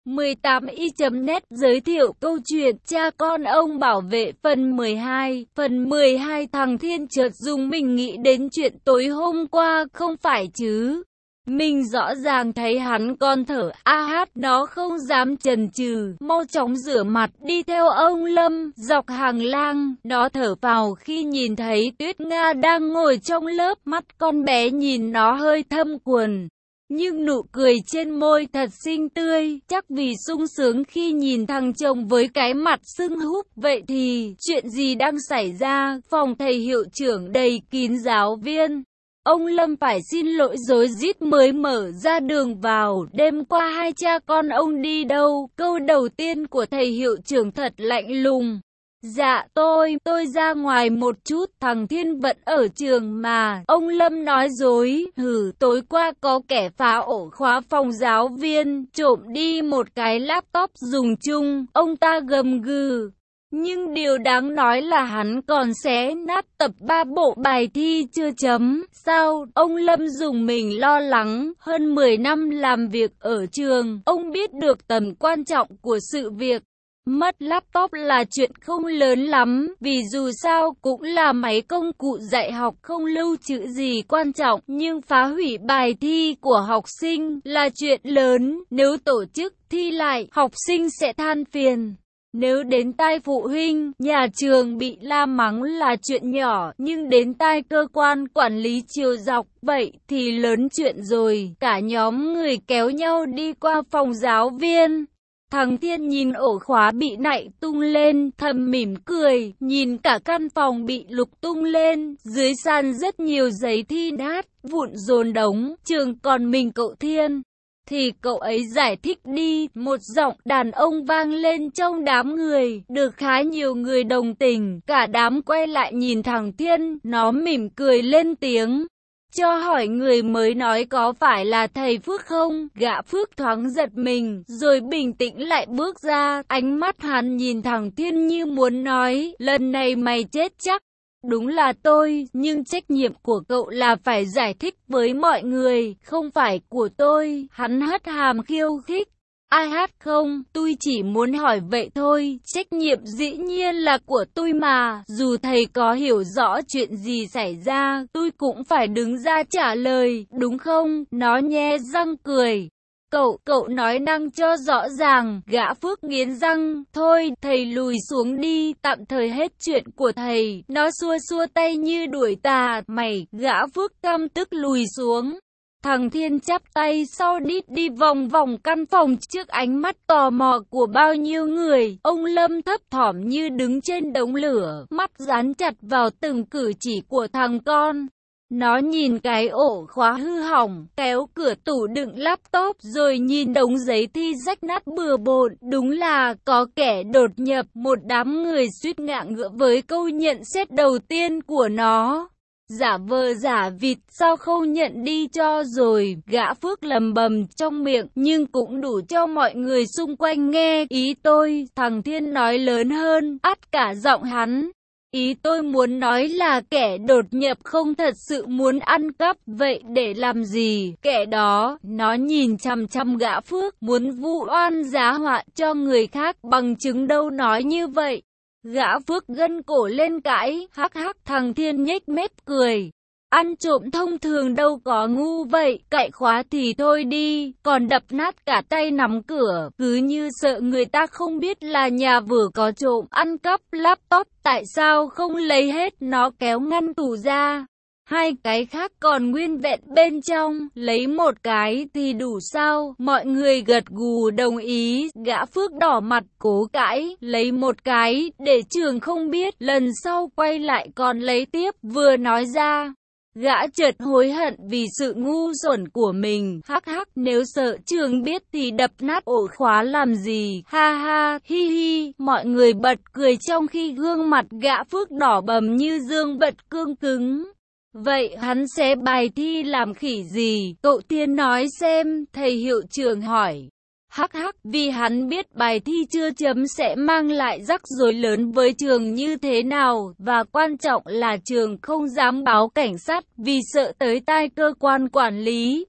18i.net giới thiệu câu chuyện cha con ông bảo vệ phần 12. Phần 12 thằng Thiên chợt dùng mình nghĩ đến chuyện tối hôm qua, không phải chứ. Mình rõ ràng thấy hắn còn thở nó không dám chần chừ, mau chóng rửa mặt, đi theo ông Lâm, dọc hàng lang. Nó thở phào khi nhìn thấy Tuyết Nga đang ngồi trong lớp, mắt con bé nhìn nó hơi thâm quầng. Nhưng nụ cười trên môi thật xinh tươi, chắc vì sung sướng khi nhìn thằng chồng với cái mặt sưng húp. Vậy thì, chuyện gì đang xảy ra? Phòng thầy hiệu trưởng đầy kín giáo viên. Ông Lâm phải xin lỗi rối rít mới mở ra đường vào. Đêm qua hai cha con ông đi đâu? Câu đầu tiên của thầy hiệu trưởng thật lạnh lùng. Dạ tôi ra ngoài một chút, thằng Thiên vẫn ở trường mà. Ông Lâm nói dối. Tối qua có kẻ phá ổ khóa phòng giáo viên, trộm đi một cái laptop dùng chung. Ông ta gầm gừ. Nhưng điều đáng nói là hắn còn xé nát tập 3 bộ bài thi chưa chấm. Sao? Ông Lâm dùng mình lo lắng. Hơn 10 năm làm việc ở trường, ông biết được tầm quan trọng của sự việc. Mất laptop là chuyện không lớn lắm, vì dù sao cũng là máy công cụ dạy học không lưu trữ gì quan trọng, nhưng phá hủy bài thi của học sinh là chuyện lớn. Nếu tổ chức thi lại, học sinh sẽ than phiền. Nếu đến tai phụ huynh, nhà trường bị la mắng là chuyện nhỏ, nhưng đến tai cơ quan quản lý chiều dọc, vậy thì lớn chuyện rồi. Cả nhóm người kéo nhau đi qua phòng giáo viên. Thằng Thiên nhìn ổ khóa bị nạy tung lên, thầm mỉm cười, nhìn cả căn phòng bị lục tung lên, dưới sàn rất nhiều giấy thi nát, vụn dồn đống, trường còn mình cậu Thiên. Thì cậu ấy giải thích đi, một giọng đàn ông vang lên trong đám người, được khá nhiều người đồng tình, cả đám quay lại nhìn thằng Thiên, nó mỉm cười lên tiếng. Cho hỏi người mới nói có phải là thầy Phước không? Gã Phước thoáng giật mình, rồi bình tĩnh lại bước ra, ánh mắt hắn nhìn thằng Thiên như muốn nói, lần này mày chết chắc. Đúng là tôi, nhưng trách nhiệm của cậu là phải giải thích với mọi người, không phải của tôi. Hắn hất hàm khiêu khích. Ai hát không, tôi chỉ muốn hỏi vậy thôi, trách nhiệm dĩ nhiên là của tôi mà, dù thầy có hiểu rõ chuyện gì xảy ra, tôi cũng phải đứng ra trả lời, đúng không? Nó nhe răng cười. Cậu nói năng cho rõ ràng. Gã Phước nghiến răng. Thôi, thầy lùi xuống đi, tạm thời hết chuyện của thầy. Nó xua xua tay như đuổi tà. Mày, gã Phước căm tức lùi xuống. Thằng Thiên chắp tay sau đít đi vòng vòng căn phòng trước ánh mắt tò mò của bao nhiêu người. Ông Lâm thấp thỏm như đứng trên đống lửa, mắt dán chặt vào từng cử chỉ của thằng con. Nó nhìn cái ổ khóa hư hỏng, kéo cửa tủ đựng laptop, rồi nhìn đống giấy thi rách nát bừa bộn. Đúng là có kẻ đột nhập. Một đám người suýt ngã ngửa với câu nhận xét đầu tiên của nó. Giả vờ giả vịt, sao không nhận đi cho rồi? Gã Phước lầm bầm trong miệng, nhưng cũng đủ cho mọi người xung quanh nghe. Ý tôi, thằng Thiên nói lớn hơn, át cả giọng hắn. Ý tôi muốn nói là kẻ đột nhập không thật sự muốn ăn cắp, vậy để làm gì? Kẻ đó, nó nhìn chằm chằm gã Phước, muốn vu oan giá họa cho người khác, bằng chứng đâu nói như vậy. Gã Phước gân cổ lên cãi, hắc, thằng Thiên nhếch mép cười. Ăn trộm thông thường đâu có ngu vậy, cậy khóa thì thôi đi, còn đập nát cả tay nắm cửa, cứ như sợ người ta không biết là nhà vừa có trộm, ăn cắp laptop, tại sao không lấy hết? Nó kéo ngăn tủ ra. Hai cái khác còn nguyên vẹn bên trong, lấy một cái thì đủ sao? Mọi người gật gù đồng ý. Gã Phước đỏ mặt cố cãi, lấy một cái, để trường không biết, lần sau quay lại còn lấy tiếp. Vừa nói ra, gã chợt hối hận vì sự ngu xuẩn của mình. Hắc, nếu sợ trường biết thì đập nát ổ khóa làm gì? Ha ha, hi hi. Mọi người bật cười trong khi gương mặt gã Phước đỏ bầm như dương bật cương cứng. Vậy hắn xé bài thi làm khỉ gì? Cậu Thiên nói xem, thầy hiệu trưởng hỏi. Hắc, vì hắn biết bài thi chưa chấm sẽ mang lại rắc rối lớn với trường như thế nào, và quan trọng là trường không dám báo cảnh sát vì sợ tới tai cơ quan quản lý.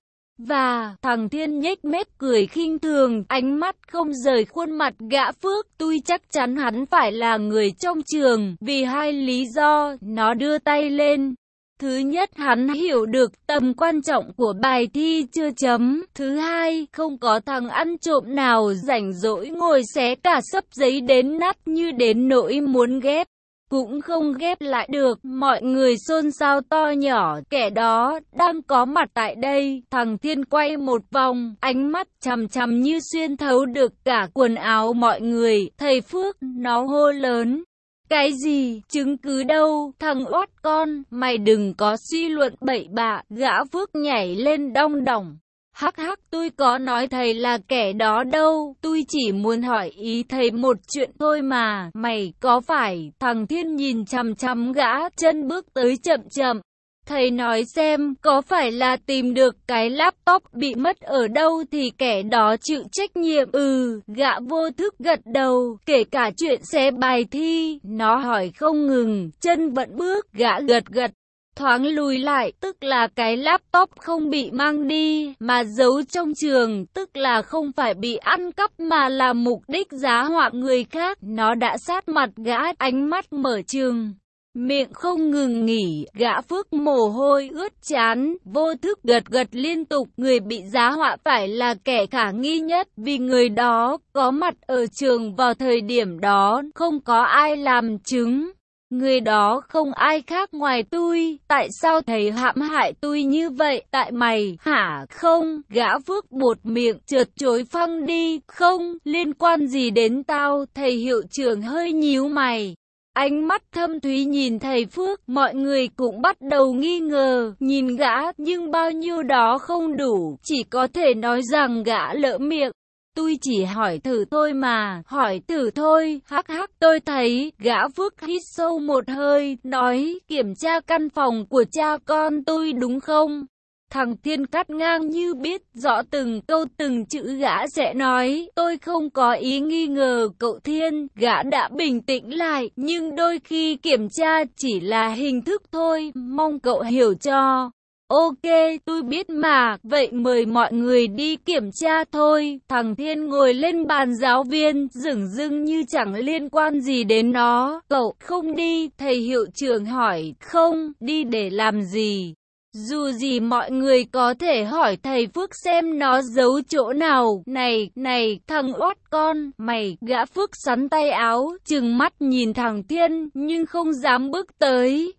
Và thằng Thiên nhếch mép cười khinh thường, ánh mắt không rời khuôn mặt gã Phước. Tôi chắc chắn hắn phải là người trong trường, vì hai lý do. Nó đưa tay lên. Thứ nhất, hắn hiểu được tầm quan trọng của bài thi chưa chấm. Thứ hai, không có thằng ăn trộm nào rảnh rỗi ngồi xé cả xấp giấy đến nát như đến nỗi muốn ghép cũng không ghép lại được. Mọi người xôn xao to nhỏ, kẻ đó đang có mặt tại đây. Thằng Thiên quay một vòng, ánh mắt chằm chằm như xuyên thấu được cả quần áo mọi người. Thầy Phước, nó hô lớn. Cái gì? Chứng cứ đâu? Thằng oát con, mày đừng có suy luận bậy bạ. Gã Phước nhảy lên đong đỏng. Hắc hắc, tôi có nói thầy là kẻ đó đâu, tôi chỉ muốn hỏi ý thầy một chuyện thôi mà. Mày có phải? Thằng Thiên nhìn chằm chằm gã, chân bước tới chậm chậm. Thầy nói xem, có phải là tìm được cái laptop bị mất ở đâu thì kẻ đó chịu trách nhiệm? Gã vô thức gật đầu, kể cả chuyện xé bài thi. Nó hỏi không ngừng, chân vẫn bước, gã gật gật. Thoáng lùi lại, tức là cái laptop không bị mang đi, mà giấu trong trường, tức là không phải bị ăn cắp mà là mục đích giá họa người khác. Nó đã sát mặt gã, ánh mắt mở trừng, miệng không ngừng nghỉ. Gã Phước mồ hôi ướt trán, vô thức gật gật liên tục. Người bị giá họa phải là kẻ khả nghi nhất, vì người đó có mặt ở trường vào thời điểm đó, không có ai làm chứng. Người đó không ai khác ngoài tôi. Tại sao thầy hãm hại tôi như vậy? Tại mày, hả? Không, gã Phước buột miệng, trượt chối phăng đi. Không, liên quan gì đến tao? Thầy hiệu trưởng hơi nhíu mày. Ánh mắt thâm thúy nhìn thầy Phước, mọi người cũng bắt đầu nghi ngờ, nhìn gã, nhưng bao nhiêu đó không đủ, chỉ có thể nói rằng gã lỡ miệng. Tôi chỉ hỏi thử thôi mà, hỏi thử thôi, hắc hắc. Tôi thấy, gã Phước hít sâu một hơi, nói, kiểm tra căn phòng của cha con tôi đúng không? Thằng Thiên cắt ngang như biết rõ từng câu từng chữ gã sẽ nói. Tôi không có ý nghi ngờ cậu Thiên. Gã đã bình tĩnh lại, nhưng đôi khi kiểm tra chỉ là hình thức thôi, mong cậu hiểu cho. Ok, tôi biết mà, vậy mời mọi người đi kiểm tra thôi. Thằng Thiên ngồi lên bàn giáo viên, dửng dưng như chẳng liên quan gì đến nó. Cậu không đi, thầy hiệu trưởng hỏi. Không, đi để làm gì? Dù gì mọi người có thể hỏi thầy Phước xem nó giấu chỗ nào. Này, thằng oát con, mày. Gã Phước sắn tay áo, trừng mắt nhìn thằng Thiên, nhưng không dám bước tới.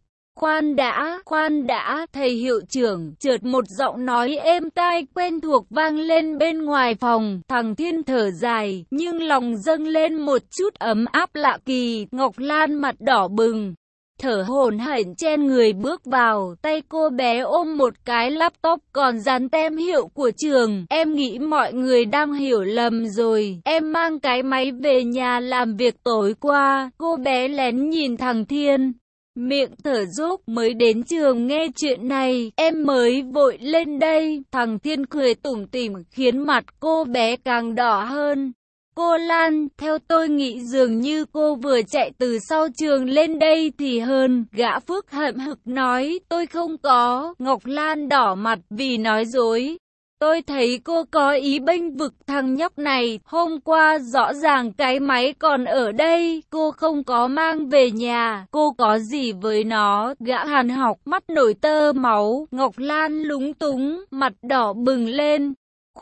Khoan đã, thầy hiệu trưởng. Chợt một giọng nói êm tai quen thuộc vang lên bên ngoài phòng. Thằng Thiên thở dài, nhưng lòng dâng lên một chút ấm áp lạ kỳ. Ngọc Lan mặt đỏ bừng, thở hổn hển chen người bước vào, tay cô bé ôm một cái laptop còn dán tem hiệu của trường. Em nghĩ mọi người đang hiểu lầm rồi, em mang cái máy về nhà làm việc tối qua. Cô bé lén nhìn thằng Thiên, miệng thở dốc, mới đến trường nghe chuyện này, em mới vội lên đây. Thằng Thiên cười tủm tỉm khiến mặt cô bé càng đỏ hơn. Cô Lan, theo tôi nghĩ dường như cô vừa chạy từ sau trường lên đây thì hơn. Gã Phước hậm hực nói, tôi không có. Ngọc Lan đỏ mặt vì nói dối. Tôi thấy cô có ý bênh vực thằng nhóc này. Hôm qua rõ ràng cái máy còn ở đây, cô không có mang về nhà. Cô có gì với nó? Gã hàn học, mắt nổi tơ máu. Ngọc Lan lúng túng, mặt đỏ bừng lên.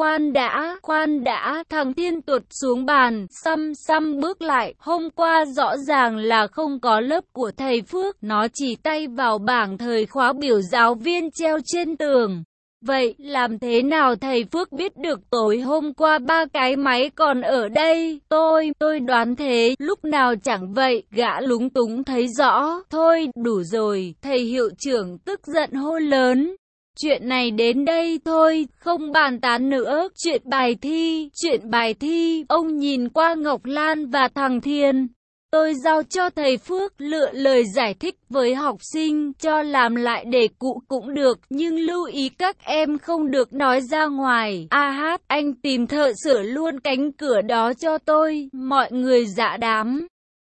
Khoan đã, thằng Thiên tuột xuống bàn, xăm bước lại. Hôm qua rõ ràng là không có lớp của thầy Phước. Nó chỉ tay vào bảng thời khóa biểu giáo viên treo trên tường. Vậy, làm thế nào thầy Phước biết được tối hôm qua ba cái máy còn ở đây? Tôi đoán thế, lúc nào chẳng vậy. Gã lúng túng thấy rõ. Thôi, đủ rồi, thầy hiệu trưởng tức giận hô lớn. Chuyện này đến đây thôi, không bàn tán nữa. Chuyện bài thi. Ông nhìn qua Ngọc Lan và thằng Thiên. Tôi giao cho thầy Phước lựa lời giải thích với học sinh, cho làm lại đề cũ cũng được, nhưng lưu ý các em không được nói ra ngoài. Anh tìm thợ sửa luôn cánh cửa đó cho tôi. Mọi người dạ đám.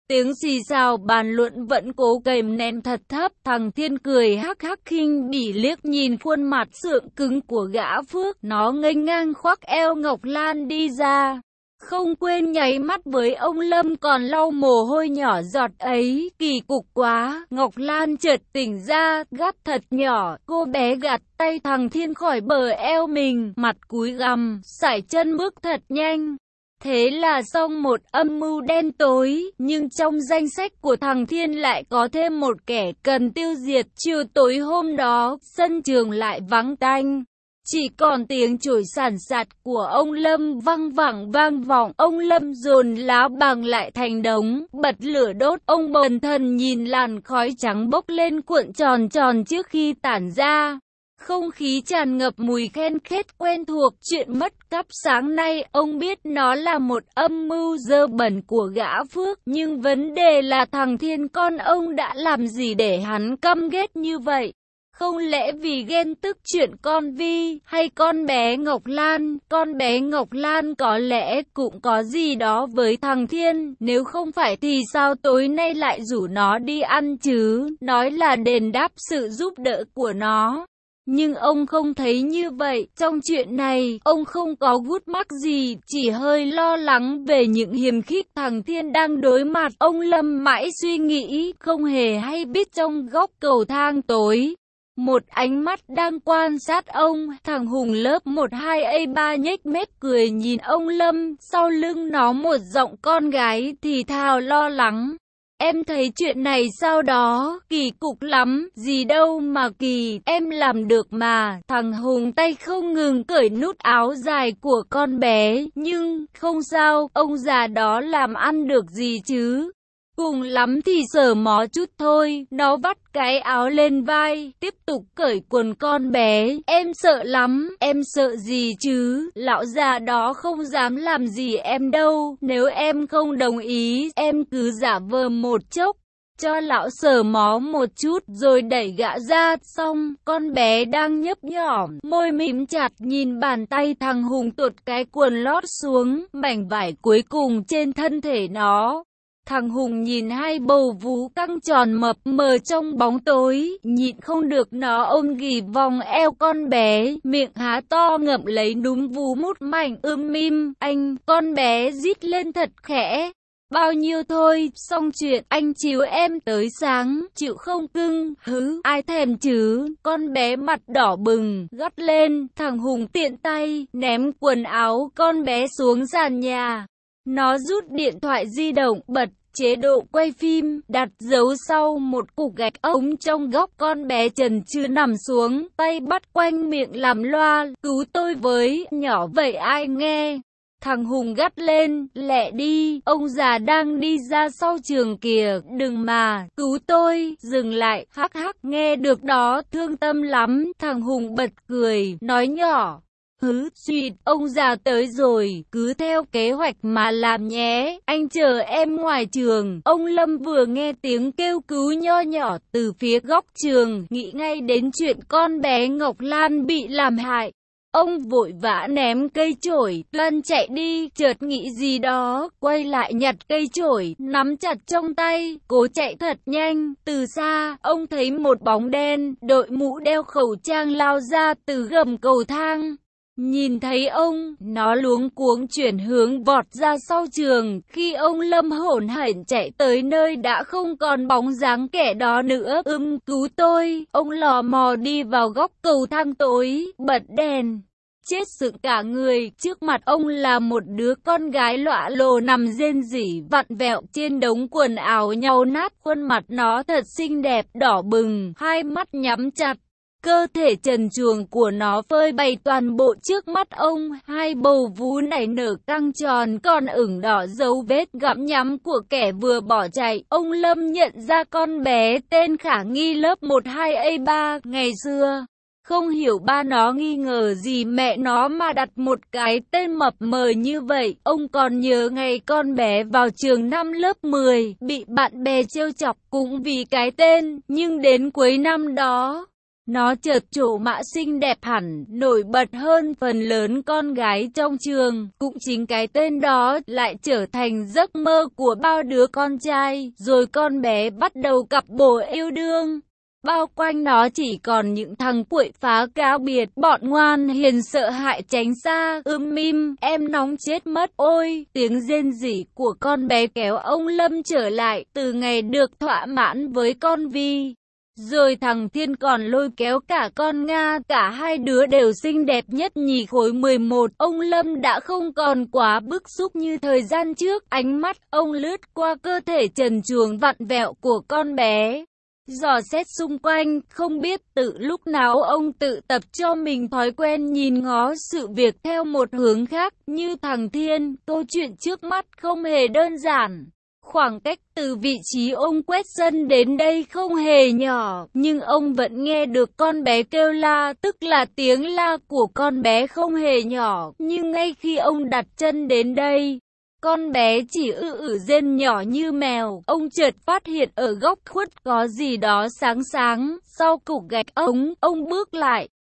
Tiếng xì xào bàn luận vẫn cố kềm nén thật thấp. Thằng Thiên cười hắc hắc khinh bỉ liếc nhìn khuôn mặt sượng cứng của gã Phước. Nó nghênh ngang khoác eo Ngọc Lan đi ra. Không quên nháy mắt với ông Lâm còn lau mồ hôi nhỏ giọt ấy. Kỳ cục quá. Ngọc Lan chợt tỉnh ra, gắt thật nhỏ. Cô bé gạt tay thằng Thiên khỏi bờ eo mình, mặt cúi gằm, sải chân bước thật nhanh. Thế là xong một âm mưu đen tối, nhưng trong danh sách của thằng Thiên lại có thêm một kẻ cần tiêu diệt. Chiều tối hôm đó, sân trường lại vắng tanh. Chỉ còn tiếng chổi sàn sạt của ông Lâm vang vọng. Ông Lâm dồn lá bàng lại thành đống, bật lửa đốt. Ông bần thần nhìn làn khói trắng bốc lên cuộn tròn trước khi tản ra. Không khí tràn ngập mùi khen khét quen thuộc. Chuyện mất cắp sáng nay, ông biết nó là một âm mưu dơ bẩn của gã Phước. Nhưng vấn đề là thằng Thiên con ông đã làm gì để hắn căm ghét như vậy? Không lẽ vì ghen tức chuyện con Vi, hay con bé Ngọc Lan? Con bé Ngọc Lan có lẽ cũng có gì đó với thằng Thiên. Nếu không phải thì sao tối nay lại rủ nó đi ăn chứ? Nói là đền đáp sự giúp đỡ của nó. Nhưng ông không thấy như vậy. Trong chuyện này, ông không có gút mắc gì, chỉ hơi lo lắng về những hiềm khích thằng Thiên đang đối mặt. Ông Lâm mãi suy nghĩ, không hề hay biết trong góc cầu thang tối. Một ánh mắt đang quan sát ông. Thằng Hùng lớp 12A3 nhếch mép cười nhìn ông Lâm. Sau lưng nó một giọng con gái thì thào lo lắng. Em thấy chuyện này sau đó kỳ cục lắm. Gì đâu mà kỳ, em làm được mà. Thằng Hùng tay không ngừng cởi nút áo dài của con bé. Nhưng không sao, ông già đó làm ăn được gì chứ. Cùng lắm thì sờ mó chút thôi. Nó vắt cái áo lên vai, tiếp tục cởi quần con bé. Em sợ lắm. Em sợ gì chứ? Lão già đó không dám làm gì em đâu. Nếu em không đồng ý, em cứ giả vờ một chốc, cho lão sờ mó một chút rồi đẩy gã ra. Xong, con bé đang nhấp nhỏm, môi mím chặt nhìn bàn tay thằng Hùng tuột cái quần lót xuống, mảnh vải cuối cùng trên thân thể nó. Thằng Hùng nhìn hai bầu vú căng tròn mập mờ trong bóng tối, nhịn không được nó ôm ghì vòng eo con bé, miệng há to ngậm lấy núm vú mút mảnh. Mim, anh, con bé rít lên thật khẽ. Bao nhiêu thôi, xong chuyện, anh chiều em tới sáng, chịu không cưng? Hứ, ai thèm chứ? Con bé mặt đỏ bừng, gắt lên. Thằng Hùng tiện tay, ném quần áo con bé xuống sàn nhà. Nó rút điện thoại di động, bật chế độ quay phim, đặt dấu sau một cục gạch ống trong góc. Con bé trần trừ nằm xuống, tay bắt quanh miệng làm loa, cứu tôi với, nhỏ vậy ai nghe. Thằng Hùng gắt lên, lẹ đi, ông già đang đi ra sau trường kìa, đừng mà, cứu tôi, dừng lại, hắc hắc, nghe được đó, thương tâm lắm. Thằng Hùng bật cười, nói nhỏ. Suýt, ông già tới rồi, cứ theo kế hoạch mà làm nhé, anh chờ em ngoài trường. Ông Lâm vừa nghe tiếng kêu cứu nho nhỏ từ phía góc trường, nghĩ ngay đến chuyện con bé Ngọc Lan bị làm hại. Ông vội vã ném cây chổi, lăn chạy đi, chợt nghĩ gì đó, quay lại nhặt cây chổi, nắm chặt trong tay, cố chạy thật nhanh. Từ xa, ông thấy một bóng đen, đội mũ đeo khẩu trang lao ra từ gầm cầu thang. Nhìn thấy ông, nó luống cuống chuyển hướng vọt ra sau trường. Khi ông Lâm hổn hển chạy tới nơi đã không còn bóng dáng kẻ đó nữa. Cứu tôi. Ông lò mò đi vào góc cầu thang tối, bật đèn. Chết sững cả người, trước mặt ông là một đứa con gái lọa lồ nằm rên rỉ vặn vẹo trên đống quần áo nhàu nát. Khuôn mặt nó thật xinh đẹp, đỏ bừng, hai mắt nhắm chặt. Cơ thể trần truồng của nó phơi bày toàn bộ trước mắt ông, hai bầu vú nảy nở căng tròn còn ửng đỏ dấu vết gặm nhắm của kẻ vừa bỏ chạy. Ông Lâm nhận ra con bé tên khả nghi lớp 12A3 ngày xưa. Không hiểu ba nó nghi ngờ gì mẹ nó mà đặt một cái tên mập mờ như vậy. Ông còn nhớ ngày con bé vào trường năm lớp 10, bị bạn bè trêu chọc cũng vì cái tên, nhưng đến cuối năm đó, Nó chợt trổ mã xinh đẹp hẳn, nổi bật hơn phần lớn con gái trong trường. Cũng chính cái tên đó lại trở thành giấc mơ của bao đứa con trai. Rồi con bé bắt đầu cặp bồ yêu đương. Bao quanh nó chỉ còn những thằng quậy phá cáo biệt, bọn ngoan hiền sợ hãi tránh xa. Mim, em nóng chết mất. Ôi, tiếng rên rỉ của con bé kéo ông Lâm trở lại. Từ ngày được thỏa mãn với con Vi, rồi thằng Thiên còn lôi kéo cả con Nga, cả hai đứa đều xinh đẹp nhất nhì khối 11. Ông Lâm đã không còn quá bức xúc như thời gian trước. Ánh mắt ông lướt qua cơ thể trần truồng vặn vẹo của con bé, dò xét xung quanh. Không biết từ lúc nào ông tự tập cho mình thói quen nhìn ngó sự việc theo một hướng khác. Như thằng Thiên, câu chuyện trước mắt không hề đơn giản. Khoảng cách từ vị trí ông quét sân đến đây không hề nhỏ, nhưng ông vẫn nghe được con bé kêu la, tức là tiếng la của con bé không hề nhỏ. Nhưng ngay khi ông đặt chân đến đây, con bé chỉ rên nhỏ như mèo. Ông chợt phát hiện ở góc khuất có gì đó sáng sáng. Sau cục gạch ông bước lại,